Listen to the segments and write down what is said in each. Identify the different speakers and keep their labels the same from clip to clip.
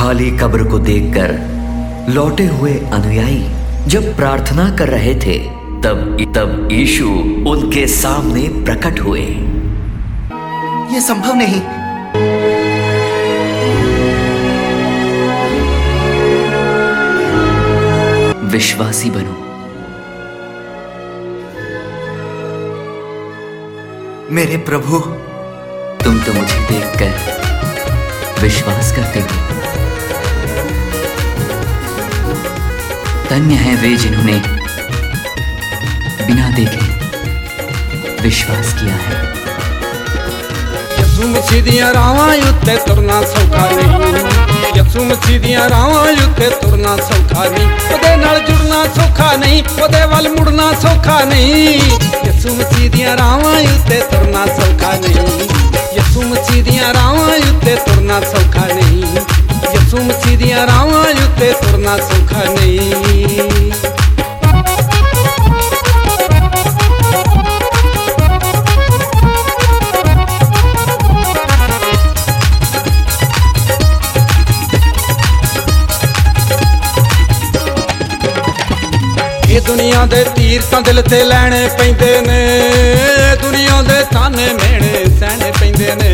Speaker 1: खाली कब्र को देखकर लौटे हुए अनुयायी जब प्रार्थना कर रहे थे, तब यीशु उनके सामने प्रकट हुए।
Speaker 2: यह संभव नहीं।
Speaker 1: विश्वासी बनो।
Speaker 2: मेरे प्रभु,
Speaker 1: तुम तो मुझे देखकर विश्वास करते हो। धन्य है वे जिन्होंने बिना देखे विश्वास किया है।
Speaker 3: यसू मसीह दियां राहां उत्ते तुरना सौखा नहीं। यसू मसीह दियां राहां उत्ते तुरना सौखा नहीं। ओदे नाल जुड़ना सौखा नहीं, ओदे वल मुड़ना सौखा नहीं। यसू मसीह दियां राहां उत्ते तुरना सौखा नहीं। यसू मसीह दियां राहां उत्ते तुरना सौखा नहीं। यसू मसीह दियां राहां उत्ते तुरना सौखा नहीं। दुनिया दे तीर तां दिल ते लैणे पैंदे ने, दुनिया दे ताने मेणे सहने पैंदे ने।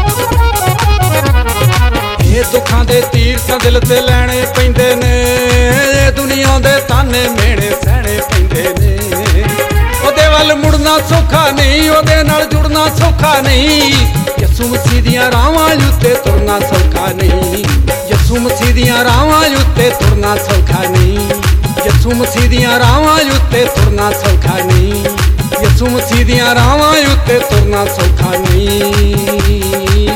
Speaker 3: ये दुखां दे तीर तां दिल ते लैणे पैंदे ने, दुनिया दे ताने मेणे सहने पैंदे ने। ओदे वल मुड़ना सौखा नहीं, ओदे नाल जुड़ना सौखा नहीं। यसू मसीह दियां राहां उत्ते तुरना सौखा नहीं। यसू मसीह दियां राहां उत्ते तुरना सौखा नहीं। यसू मसीह दियां राहां उत्ते तुरना सौखा नहीं। यसू मसीह दियां राहां उत्ते तुरना सौखा नहीं।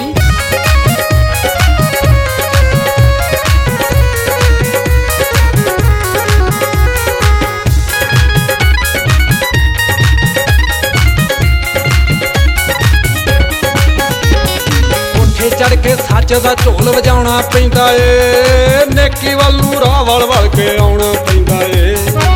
Speaker 3: कोठे चढ़ के सच दा ढोल वजाउणा पैंदा ए, नेकी वल नूं राह वल वल के आउणा पैंदा ए।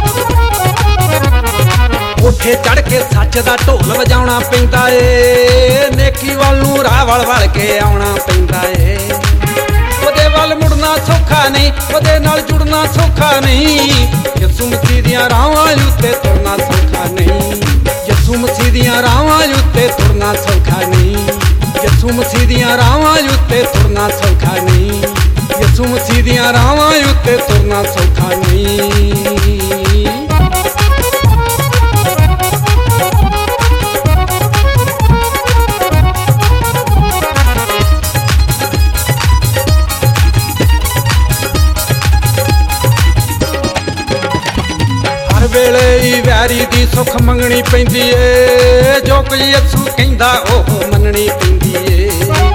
Speaker 3: कोठे चढ़ के सच दा ढोल वजाउणा पैंदा ए, नेकी वल नूं राह वल वल के आउणा पैंदा ए। ओदे वल मुड़ना सौखा नहीं, ओदे नाल जुड़ना सौखा नहीं। यसू मसीह दियां राहां उत्ते तुरना सौखा नहीं। यसू मसीह दियां राहां उत्ते तुरना सौखा नहीं। यसू मसीह दियां राहां उत्ते तुरना सौखा नहीं। यसू मसीह दियां राहां उत्ते तुरना सौखा नहीं। हर वेले ही वैरी दी सुख मंगनी पैंदी ए, जो कुछ यसू कहंदा ओह मननी पैंदी ए।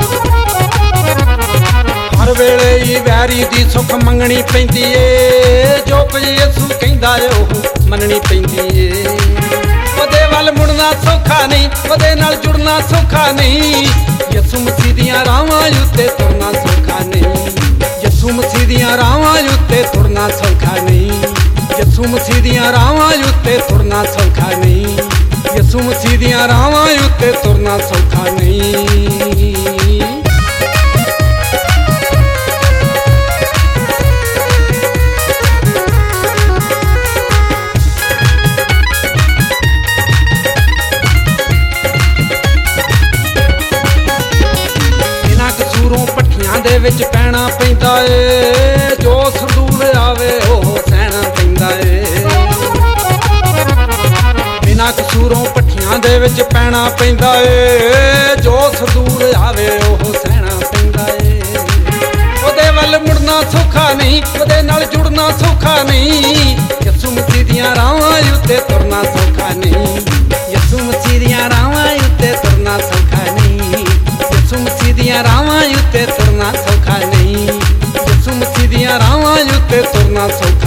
Speaker 3: हर वेले ही वैरी दी सुख मंगनी पैंदी ए, जो कुछ यसू कहंदा ओह मननी पैंदी ए। ओदे वल मुड़ना सौखा नहीं, ओदे नाल जुड़ना सौखा नहीं। यसू मसीह दियां राहां उत्ते तुरना सौखा नहीं। यसू मसीह दियां राहां उत्ते तुरना सौखा नहीं। यसू मसीह दियां राहां उत्ते तुरना सौखा नहीं। यसू मसीह दियां राहां उत्ते तुरना सौखा नहीं। बिना कसूरों पट्ठियां दे विच पैणा पैंदा ए, जो संदूर आवे ओह सहना पैंदा ए। बिना कसूरों पट्ठियां दे विच पैणा पैंदा ए, जो संदूर आवे ओह सहना पैंदा ए। ओदे वल मुड़ना सौखा नहीं, ओदे नाल जुड़ना सौखा नहीं। यसू मसीह दियां राहां उत्ते तुरना सौखा नहीं। यसू मसीह दियां राहां उत्ते तुरना सौखा नहीं। यसू मसीह दियां राहां उत्ते तुरना सौखा नहीं। यसू मसीह दियां राहां उत्ते तुरना सौखा